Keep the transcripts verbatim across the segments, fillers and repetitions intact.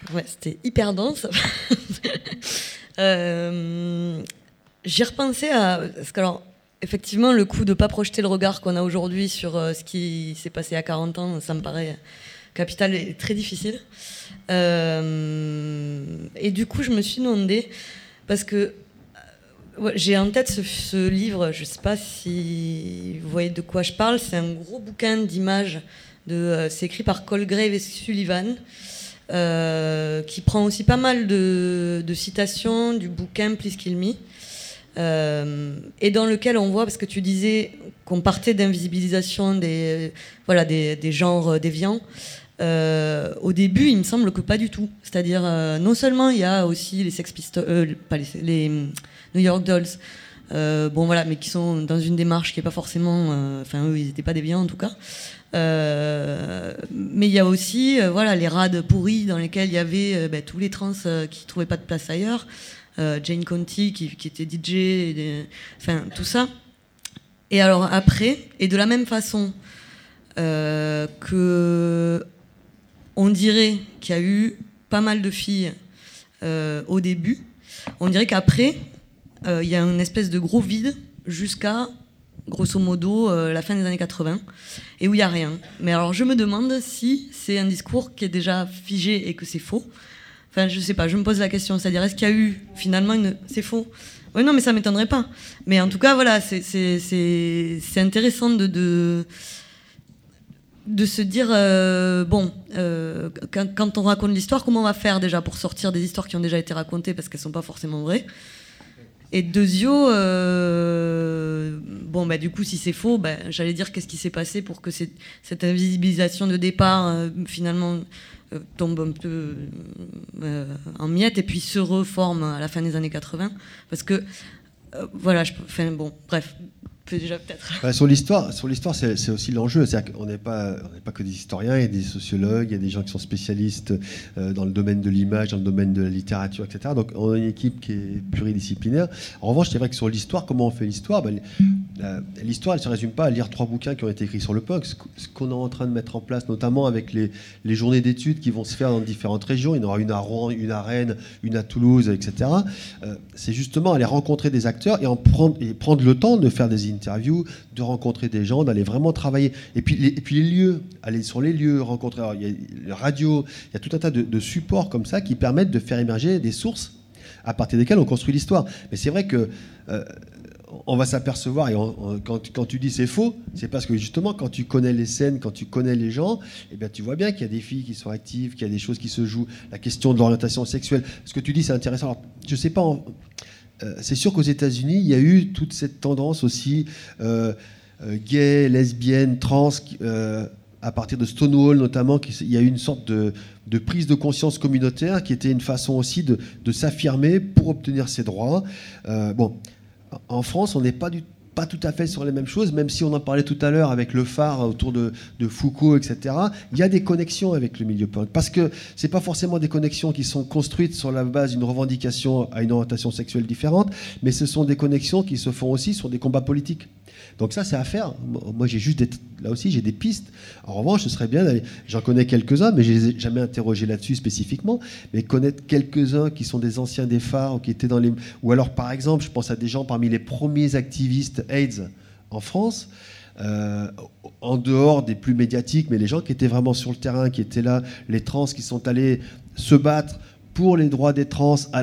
Ouais, c'était hyper dense. euh, j'y repensais à... Parce que, alors, effectivement, le coup de ne pas projeter le regard qu'on a aujourd'hui sur euh, ce qui s'est passé à quarante ans, ça me paraît capital et très difficile. Euh, et du coup, je me suis demandé, parce que ouais, j'ai en tête ce, ce livre, je ne sais pas si vous voyez de quoi je parle, c'est un gros bouquin d'images, de, euh, c'est écrit par Colgrave et Sullivan, euh, qui prend aussi pas mal de, de citations du bouquin Please Kill Me, euh, et dans lequel on voit, parce que tu disais qu'on partait d'invisibilisation des, voilà, des, des genres déviants, Euh, au début, il me semble que pas du tout. C'est-à-dire, euh, non seulement il y a aussi les Sex Pistols, euh, pas les, les New York Dolls, euh, bon voilà, mais qui sont dans une démarche qui est pas forcément, enfin euh, eux, ils n'étaient pas déviants en tout cas. Euh, mais il y a aussi, euh, voilà, les rades pourries dans lesquelles il y avait euh, ben, tous les trans euh, qui trouvaient pas de place ailleurs, euh, Jane Conti qui, qui était D J, enfin tout ça. Et alors après, et de la même façon euh, que on dirait qu'il y a eu pas mal de filles euh, au début. On dirait qu'après, euh, il y a une espèce de gros vide jusqu'à, grosso modo, euh, la fin des années quatre-vingts, et où il n'y a rien. Mais alors, je me demande si c'est un discours qui est déjà figé et que c'est faux. Enfin, je sais pas, je me pose la question. C'est-à-dire, est-ce qu'il y a eu finalement une... C'est faux. Oui, non, mais ça ne m'étonnerait pas. Mais en tout cas, voilà, c'est, c'est, c'est, c'est intéressant de... de de se dire, euh, bon, euh, quand, quand on raconte l'histoire, comment on va faire déjà pour sortir des histoires qui ont déjà été racontées parce qu'elles ne sont pas forcément vraies. Et deuxio, euh, bon, bah, du coup, si c'est faux, bah, j'allais dire qu'est-ce qui s'est passé pour que cette, cette invisibilisation de départ, euh, finalement, euh, tombe un peu euh, en miettes et puis se reforme à la fin des années quatre-vingts. Parce que, euh, voilà, je, enfin, bon, bref. Déjà peut-être. Enfin, sur l'histoire, sur l'histoire, c'est, c'est aussi l'enjeu. C'est-à-dire qu'on n'est pas, on n'est pas que des historiens, il y a des sociologues, il y a des gens qui sont spécialistes euh, dans le domaine de l'image, dans le domaine de la littérature, et cetera. Donc on a une équipe qui est pluridisciplinaire. En revanche, c'est vrai que sur l'histoire, comment on fait l'histoire, ben, euh, l'histoire, elle ne se résume pas à lire trois bouquins qui ont été écrits sur le punk. Ce qu'on est en train de mettre en place, notamment avec les, les journées d'études qui vont se faire dans différentes régions, il y en aura une à Rouen, une à Rennes, une à Toulouse, et cetera. Euh, c'est justement aller rencontrer des acteurs et, en prendre, et prendre le temps de faire des interviews, de rencontrer des gens, d'aller vraiment travailler. Et puis les, et puis les lieux, aller sur les lieux, rencontrer. Alors, il y a la radio, il y a tout un tas de, de supports comme ça qui permettent de faire émerger des sources à partir desquelles on construit l'histoire. Mais c'est vrai que euh, on va s'apercevoir, et on, on, quand, quand tu dis c'est faux, c'est parce que justement quand tu connais les scènes, quand tu connais les gens, eh bien, tu vois bien qu'il y a des filles qui sont actives, qu'il y a des choses qui se jouent, la question de l'orientation sexuelle. Ce que tu dis, c'est intéressant. Alors, je ne sais pas... En, Euh, c'est sûr qu'aux États-Unis, il y a eu toute cette tendance aussi euh, euh, gay, lesbienne, trans, euh, à partir de Stonewall notamment, qui, il y a eu une sorte de, de prise de conscience communautaire qui était une façon aussi de, de s'affirmer pour obtenir ses droits. Euh, bon, en France, on n'est pas du pas tout à fait sur les mêmes choses, même si on en parlait tout à l'heure avec le phare autour de, de Foucault, et cetera. Il y a des connexions avec le milieu punk, parce que c'est pas forcément des connexions qui sont construites sur la base d'une revendication à une orientation sexuelle différente, mais ce sont des connexions qui se font aussi sur des combats politiques. Donc ça, c'est à faire. Moi, j'ai juste des, là aussi, j'ai des pistes. En revanche, ce serait bien d'aller, j'en connais quelques-uns, mais je les ai jamais interrogés là-dessus spécifiquement, mais connaître quelques-uns qui sont des anciens des phares ou qui étaient dans les... Ou alors, par exemple, je pense à des gens parmi les premiers activistes AIDS en France, euh, en dehors des plus médiatiques, mais les gens qui étaient vraiment sur le terrain, qui étaient là, les trans qui sont allés se battre pour les droits des trans... À,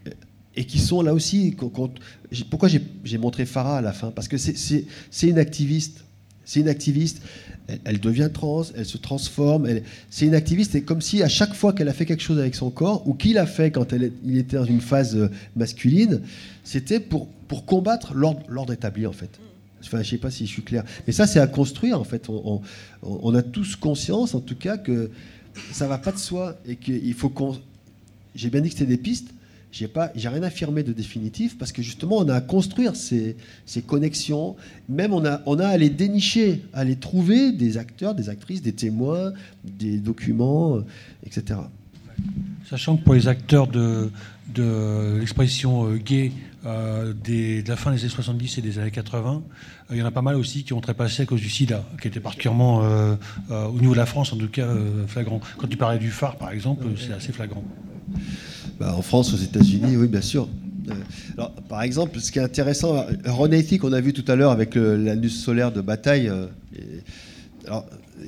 et qui sont là aussi... Pourquoi j'ai, j'ai montré Farah à la fin ? Parce que c'est, c'est, c'est une activiste. C'est une activiste. Elle, elle devient trans, elle se transforme. Elle, c'est une activiste, et comme si à chaque fois qu'elle a fait quelque chose avec son corps, ou qu'il a fait quand elle, il était dans une phase masculine, c'était pour, pour combattre l'ordre, l'ordre établi, en fait. Enfin, je ne sais pas si je suis clair. Mais ça, c'est à construire, en fait. On, on, on a tous conscience, en tout cas, que ça ne va pas de soi. Et qu'il faut qu'on... J'ai bien dit que c'était des pistes. J'ai pas, j'ai rien affirmé de définitif, parce que justement on a à construire ces, ces connexions, même on a, on a à les dénicher, à aller trouver des acteurs, des actrices, des témoins, des documents, et cetera. Sachant que pour les acteurs de, de l'expression euh, gay euh, des, de la fin des années soixante-dix et des années quatre-vingts, euh, il y en a pas mal aussi qui ont trépassé à cause du sida, qui était particulièrement, euh, euh, au niveau de la France en tout cas, euh, flagrant. Quand tu parlais du phare, par exemple, c'est assez flagrant. Bah, en France, aux États-Unis, oui, bien sûr. Euh, alors, par exemple, ce qui est intéressant, Ron Athey, qu'on a vu tout à l'heure avec le, l'anus solaire de Bataille. Euh, et, alors,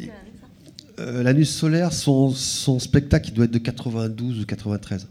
euh, l'anus solaire, son, son spectacle, il doit être de quatre-vingt-douze ou quatre-vingt-treize.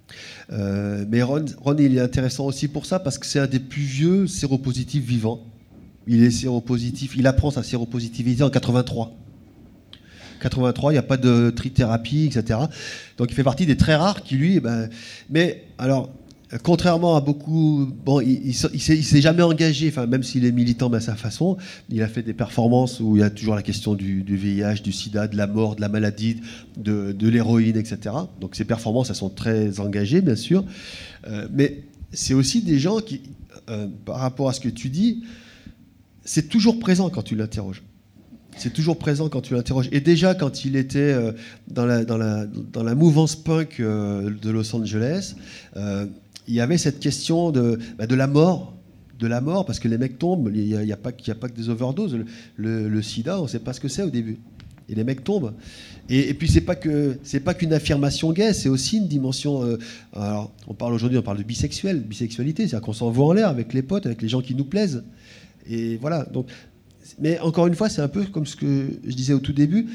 Euh, mais Ron, Ron, il est intéressant aussi pour ça, parce que c'est un des plus vieux séropositifs vivants. Il est séropositif, il apprend sa séropositivité en quatre-vingt-trois. quatre-vingt-trois, il n'y a pas de trithérapie, et cetera. Donc il fait partie des très rares qui, lui, eh ben, mais alors, contrairement à beaucoup, bon, il, il, il, s'est, il s'est jamais engagé, enfin, même s'il est militant à sa façon, il a fait des performances où il y a toujours la question du, du V I H, du sida, de la mort, de la maladie, de, de l'héroïne, et cetera. Donc ces performances, elles sont très engagées, bien sûr. Euh, mais c'est aussi des gens qui, euh, par rapport à ce que tu dis, c'est toujours présent quand tu l'interroges. C'est toujours présent quand tu l'interroges. Et déjà, quand il était euh, dans, la, dans, la, dans la mouvance punk euh, de Los Angeles, euh, il y avait cette question de, bah, de la mort. De la mort, parce que les mecs tombent. Il n'y a, a, a pas que des overdoses. Le, le, le sida, on ne sait pas ce que c'est au début. Et les mecs tombent. Et, et puis, ce n'est pas, que, c'est pas qu'une affirmation gay, c'est aussi une dimension... Euh, alors, on parle aujourd'hui, on parle de bisexuel, bisexualité. C'est-à-dire qu'on s'envoie en l'air avec les potes, avec les gens qui nous plaisent. Et voilà, donc... Mais encore une fois, c'est un peu comme ce que je disais au tout début.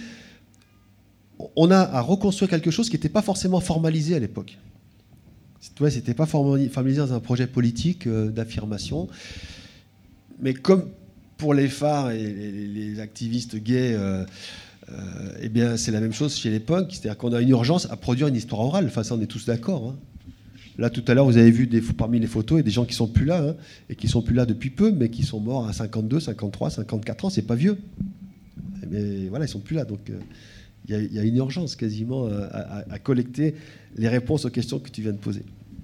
On a à reconstruire quelque chose qui n'était pas forcément formalisé à l'époque. Tu vois, c'était pas formalisé dans un projet politique euh, d'affirmation. Mais comme pour les phares et les, les activistes gays, euh, euh, eh bien, c'est la même chose chez les punks. C'est-à-dire qu'on a une urgence à produire une histoire orale. Enfin, ça, on est tous d'accord. Hein. Là, tout à l'heure, vous avez vu des, parmi les photos, il y a des gens qui sont plus là, hein, et qui sont plus là depuis peu, mais qui sont morts à cinquante-deux, cinquante-trois, cinquante-quatre ans. C'est pas vieux. Mais voilà, ils sont plus là. Donc, il euh, y, y a une urgence quasiment à, à, à collecter les réponses aux questions que tu viens de poser.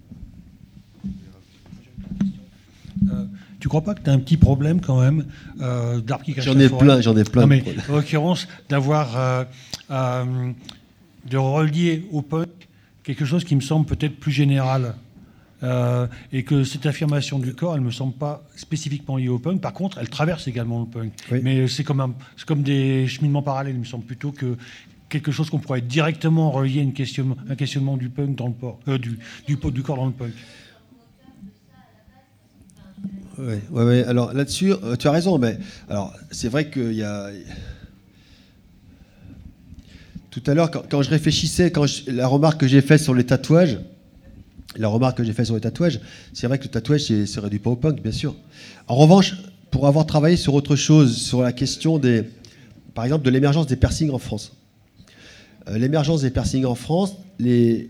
Euh, tu crois pas que tu as un petit problème quand même euh, d'arbre qui cache J'en la ai forêt. plein, j'en ai plein. Non, mais de en l'occurrence, d'avoir euh, euh, de relier au punk quelque chose qui me semble peut-être plus général. Euh, et que cette affirmation du corps, elle ne me semble pas spécifiquement liée au punk. Par contre, elle traverse également le punk. Oui. Mais c'est comme, un, c'est comme des cheminements parallèles, il me semble, plutôt que quelque chose qu'on pourrait directement relier à une question, un questionnement du punk dans le port, euh, du, du, du corps dans le punk. Oui, ouais, ouais. Alors là-dessus, euh, tu as raison, mais alors c'est vrai qu'il y a... Tout à l'heure, quand, quand je réfléchissais, quand je, la remarque que j'ai faite sur les tatouages, la remarque que j'ai faite sur les tatouages, c'est vrai que le tatouage ne se réduit pas au punk, bien sûr. En revanche, pour avoir travaillé sur autre chose, sur la question des, par exemple, de l'émergence des piercings en France. Euh, l'émergence des piercings en France, les,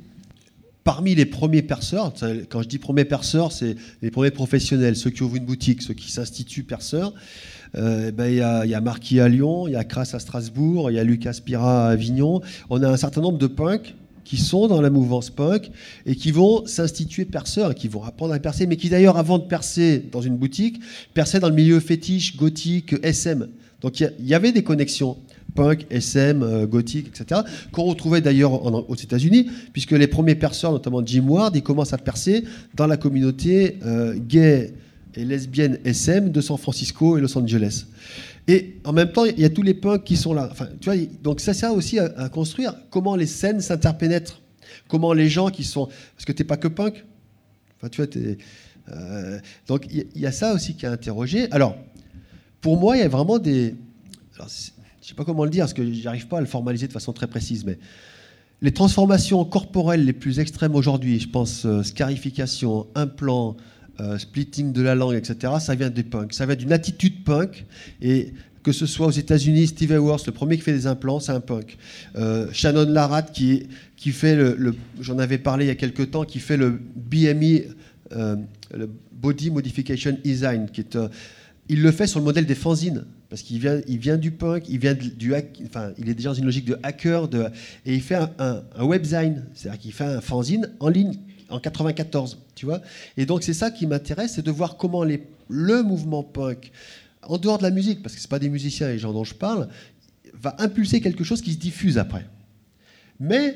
parmi les premiers perceurs, quand je dis premiers perceurs, c'est les premiers professionnels, ceux qui ouvrent une boutique, ceux qui s'instituent perceurs. Euh, ben, y a, y a Marquis à Lyon, il y a Crass à Strasbourg, il y a Lucas Spira à Avignon. On a un certain nombre de punks qui sont dans la mouvance punk et qui vont s'instituer perceurs, qui vont apprendre à percer, mais qui d'ailleurs, avant de percer dans une boutique, perçaient dans le milieu fétiche, gothique, S M. Donc il y, y avait des connexions punk, S M, euh, gothique, et cetera, qu'on retrouvait d'ailleurs en, aux États-Unis, puisque les premiers perceurs, notamment Jim Ward, ils commencent à percer dans la communauté euh, gay et lesbienne S M de San Francisco et Los Angeles. Et en même temps, il y a tous les punks qui sont là. Enfin, tu vois, donc ça sert aussi à, à construire comment les scènes s'interpénètrent, comment les gens qui sont... Parce que tu n'es pas que punk. Enfin, tu vois, t'es, euh, donc il y, y a ça aussi qui est interrogé. Alors, pour moi, il y a vraiment des... Alors, je ne sais pas comment le dire, parce que je n'arrive pas à le formaliser de façon très précise, mais les transformations corporelles les plus extrêmes aujourd'hui, je pense euh, scarification, implant... Euh, splitting de la langue, et cetera, ça vient des punks. Ça vient d'une attitude punk. Et que ce soit aux États-Unis, Steve Hayworth, le premier qui fait des implants, c'est un punk. Euh, Shannon Larratt, qui, qui fait le, le... J'en avais parlé il y a quelques temps, qui fait le B M I, euh, le Body Modification Design. Qui est, euh, il le fait sur le modèle des fanzines. Parce qu'il vient, il vient du punk, il, vient du hack, enfin, il est déjà dans une logique de hacker. De, et il fait un, un, un webzine. C'est-à-dire qu'il fait un fanzine en ligne. En quatre-vingt-quatorze, tu vois. Et donc c'est ça qui m'intéresse, c'est de voir comment les, le mouvement punk, en dehors de la musique, parce que c'est pas des musiciens les gens dont je parle, va impulser quelque chose qui se diffuse après. Mais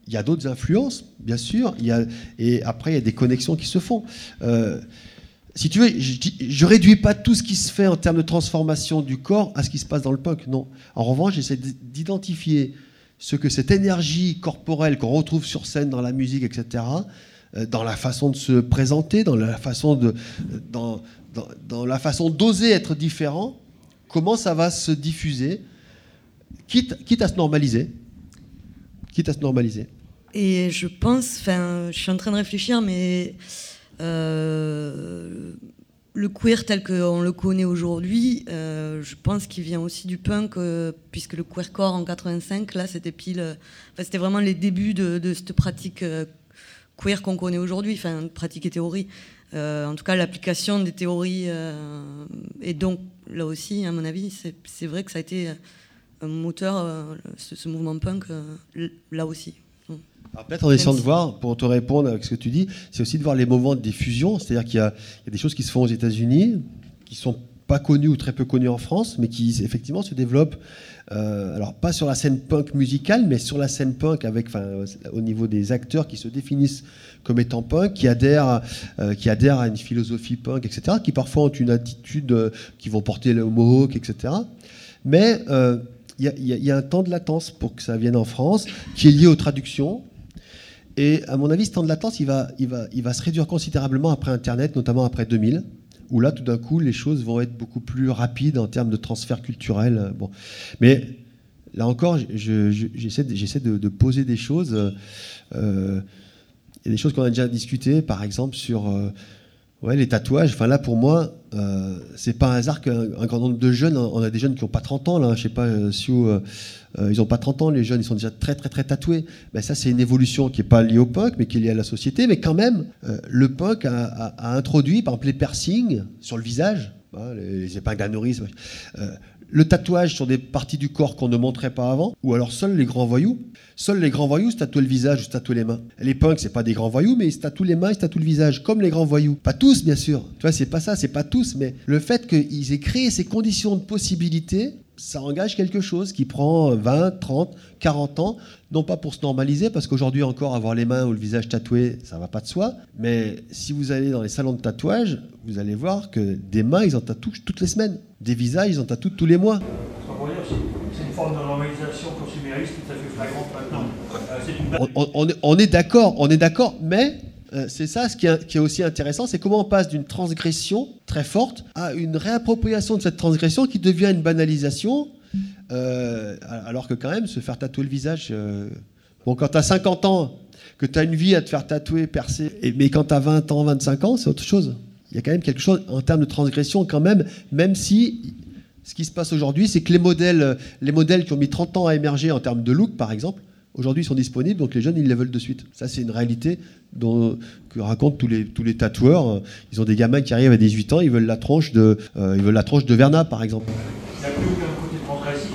il y a d'autres influences, bien sûr, il y a, et après, il y a des connexions qui se font. Euh, si tu veux, je ne réduis pas tout ce qui se fait en termes de transformation du corps à ce qui se passe dans le punk, non. En revanche, j'essaie d'identifier ce que cette énergie corporelle qu'on retrouve sur scène dans la musique, et cetera, euh, dans la façon de se présenter, dans la façon de, dans, dans, dans la façon d'oser être différent, comment ça va se diffuser, quitte, quitte à se normaliser. Quitte à se normaliser. Et je pense, enfin, je suis en train de réfléchir, mais euh, le queer tel qu'on le connaît aujourd'hui, euh, je pense qu'il vient aussi du punk, euh, puisque le queercore en quatre-vingt-cinq, là, c'était pile, enfin, c'était vraiment les débuts de, de cette pratique euh, queer qu'on connaît aujourd'hui, enfin, pratique et théorie. Euh, en tout cas, l'application des théories, euh, et donc là aussi, à mon avis, c'est, c'est vrai que ça a été un moteur, euh, ce, ce mouvement punk, euh, là aussi. Alors peut-être en essayant de voir, pour te répondre avec ce que tu dis, c'est aussi de voir les moments de diffusion, c'est-à-dire qu'il y a, il y a des choses qui se font aux États-Unis, qui sont pas connues ou très peu connues en France, mais qui effectivement se développent, euh, alors pas sur la scène punk musicale, mais sur la scène punk, avec, enfin, au niveau des acteurs qui se définissent comme étant punk, qui adhèrent, euh, qui adhèrent à une philosophie punk, et cetera, qui parfois ont une attitude, euh, qui vont porter le mohawk, et cetera. Mais euh, il y, y, y a un temps de latence pour que ça vienne en France, qui est lié aux traductions. Et à mon avis, ce temps de latence, il va, il va, il va se réduire considérablement après Internet, notamment après deux mille, où là, tout d'un coup, les choses vont être beaucoup plus rapides en termes de transfert culturel. Bon. Mais là encore, je, je, j'essaie, de, j'essaie de, de poser des choses. Euh, il y a des choses qu'on a déjà discutées, par exemple, sur euh, ouais, les tatouages. Enfin, là, pour moi, euh, c'est pas un hasard qu'un un grand nombre de jeunes, on a des jeunes qui n'ont pas trente ans, là, je sais pas, euh, si euh, Euh, ils n'ont pas trente ans, les jeunes, ils sont déjà très très très tatoués. Ben, ça, c'est une évolution qui n'est pas liée au punk, mais qui est liée à la société. Mais quand même, euh, le punk a, a, a introduit, par exemple, les piercings sur le visage, hein, les, les épingles d'anévrisme, euh, le tatouage sur des parties du corps qu'on ne montrait pas avant, ou alors seuls les grands voyous. Seuls les grands voyous se tatouaient le visage ou se tatouaient les mains. Les punks, c'est pas des grands voyous, mais ils se tatouent les mains, ils se tatouent le visage, comme les grands voyous. Pas tous, bien sûr. Tu vois, c'est pas ça, c'est pas tous, mais le fait qu'ils aient créé ces conditions de possibilité, ça engage quelque chose qui prend vingt, trente, quarante ans, non pas pour se normaliser, parce qu'aujourd'hui encore, avoir les mains ou le visage tatoué, ça va pas de soi, mais si vous allez dans les salons de tatouage, vous allez voir que des mains, ils en tatouent toutes les semaines. Des visages, ils en tatouent tous les mois. C'est une forme de normalisation consumériste tout à fait flagrante maintenant. Euh, c'est une... on, on, on est d'accord, on est d'accord, mais... Euh, c'est ça ce qui est, qui est aussi intéressant, c'est comment on passe d'une transgression très forte à une réappropriation de cette transgression qui devient une banalisation, euh, alors que quand même, se faire tatouer le visage... Euh, bon, quand tu as cinquante ans, que tu as une vie à te faire tatouer, percer, et, mais quand tu as vingt ans, vingt-cinq ans, c'est autre chose. Il y a quand même quelque chose en termes de transgression quand même, même si... Ce qui se passe aujourd'hui, c'est que les modèles, les modèles qui ont mis trente ans à émerger en termes de look, par exemple, aujourd'hui, ils sont disponibles, donc les jeunes, ils les veulent de suite. Ça, c'est une réalité dont, que racontent tous les, tous les tatoueurs. Ils ont des gamins qui arrivent à dix-huit ans, ils veulent la tronche de, euh, ils veulent la tronche de Verna, par exemple. Il n'y a plus aucun côté transgressif.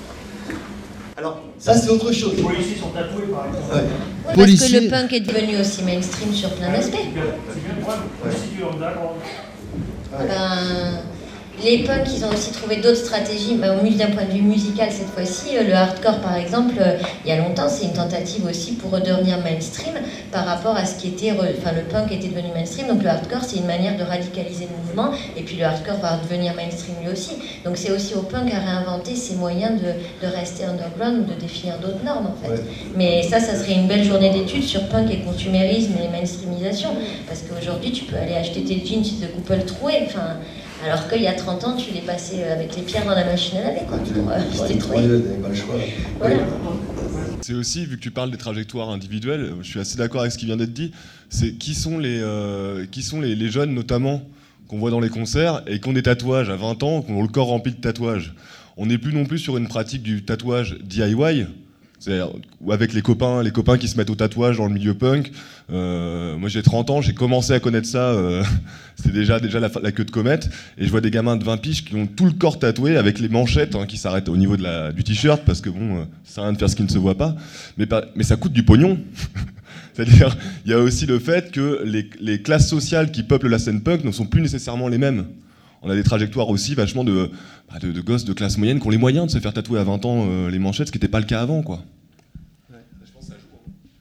Alors, ça, c'est autre chose. Les policiers sont tatoués, par exemple. Ouais. Ouais, Policiers... Parce que le punk est devenu aussi mainstream sur plein d'aspects. C'est bien, c'est bien le problème. Si tu es en d'accord. Ouais. Ben, les punks, ils ont aussi trouvé d'autres stratégies. Ben, d'un point de vue musical, cette fois-ci, le hardcore, par exemple, il y a longtemps, c'est une tentative aussi pour redevenir mainstream par rapport à ce qui était... Enfin, le punk était devenu mainstream, donc le hardcore, c'est une manière de radicaliser le mouvement, et puis le hardcore va devenir mainstream lui aussi. Donc c'est aussi au punk à réinventer ses moyens de, de rester underground ou de définir d'autres normes, en fait. Ouais. Mais ça, ça serait une belle journée d'études sur punk et consumérisme et mainstreamisation, parce qu'aujourd'hui, tu peux aller acheter tes jeans de couple troué, enfin... Alors qu'il y a trente ans, tu les passais avec les pierres dans la machine à laver, quoi. Pour, euh, c'était trop. Voilà. C'est aussi, vu que tu parles des trajectoires individuelles, je suis assez d'accord avec ce qui vient d'être dit, c'est qui sont les, euh, qui sont les, les jeunes, notamment, qu'on voit dans les concerts, et qui ont des tatouages à vingt ans, qui ont le corps rempli de tatouages. On n'est plus non plus sur une pratique du tatouage D I Y, c'est-à-dire avec les copains, les copains qui se mettent au tatouage dans le milieu punk. Euh, moi j'ai trente ans, j'ai commencé à connaître ça, euh, c'était déjà, déjà la, la queue de comète, et je vois des gamins de vingt piges qui ont tout le corps tatoué avec les manchettes hein, qui s'arrêtent au niveau de la, du t-shirt, parce que bon, euh, ça sert à rien de faire ce qui ne se voit pas, mais, pas, mais ça coûte du pognon. C'est-à-dire, il y a aussi le fait que les, les classes sociales qui peuplent la scène punk ne sont plus nécessairement les mêmes. On a des trajectoires aussi vachement de, bah de, de gosses de classe moyenne qui ont les moyens de se faire tatouer à vingt ans euh, les manchettes, ce qui n'était pas le cas avant, quoi. Ouais, je pense que ça joue.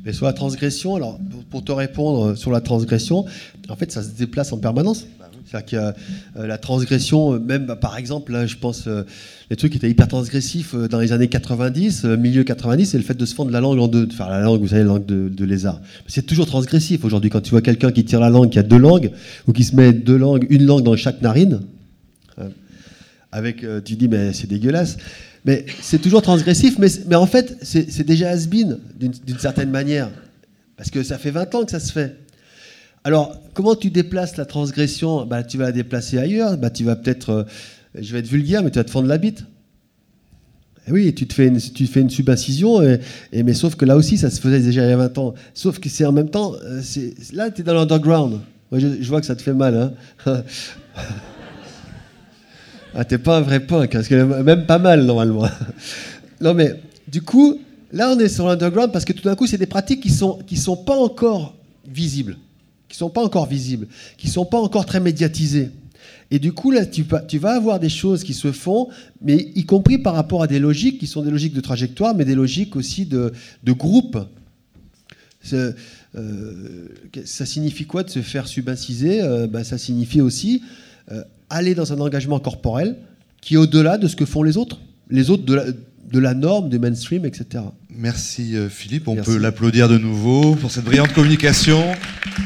Mais sur la transgression, alors pour, pour te répondre sur la transgression, en fait, ça se déplace en permanence. C'est-à-dire qu'il y a euh, la transgression, même bah, par exemple, là, je pense, euh, les trucs qui étaient hyper transgressifs euh, dans les années quatre-vingt-dix, euh, milieu quatre-vingt-dix, c'est le fait de se fendre la langue en deux, de faire la langue, vous savez, la langue de, de lézard. C'est toujours transgressif aujourd'hui. Quand tu vois quelqu'un qui tire la langue, qui a deux langues, ou qui se met deux langues, une langue dans chaque narine, euh, avec, euh, tu dis, mais c'est dégueulasse. Mais c'est toujours transgressif, mais, mais en fait, c'est, c'est déjà has-been, d'une, d'une certaine manière. Parce que ça fait vingt ans que ça se fait. Alors, comment tu déplaces la transgression ? Bah, tu vas la déplacer ailleurs. Bah, tu vas peut-être, euh, je vais être vulgaire, mais tu vas te fendre la bite. Et oui, tu te fais une, tu fais une subincision, et, et, mais sauf que là aussi, ça se faisait déjà il y a vingt ans. Sauf que c'est en même temps, euh, c'est, là, tu es dans l'underground. Moi, je, je vois que ça te fait mal. Hein. Ah, t'es pas un vrai punk, parce que même pas mal, normalement. Non, mais du coup, là, on est sur l'underground, parce que tout d'un coup, c'est des pratiques qui sont, qui sont pas encore visibles. qui sont pas encore visibles, qui sont pas encore très médiatisées. Et du coup, là, tu, tu vas avoir des choses qui se font, mais y compris par rapport à des logiques qui sont des logiques de trajectoire, mais des logiques aussi de, de groupe. C'est, euh, ça signifie quoi de se faire subinciser ? euh, ben, Ça signifie aussi euh, aller dans un engagement corporel qui est au-delà de ce que font les autres, les autres de la, de la norme, du mainstream, et cetera. Merci Philippe, on Merci. peut l'applaudir de nouveau pour cette brillante communication.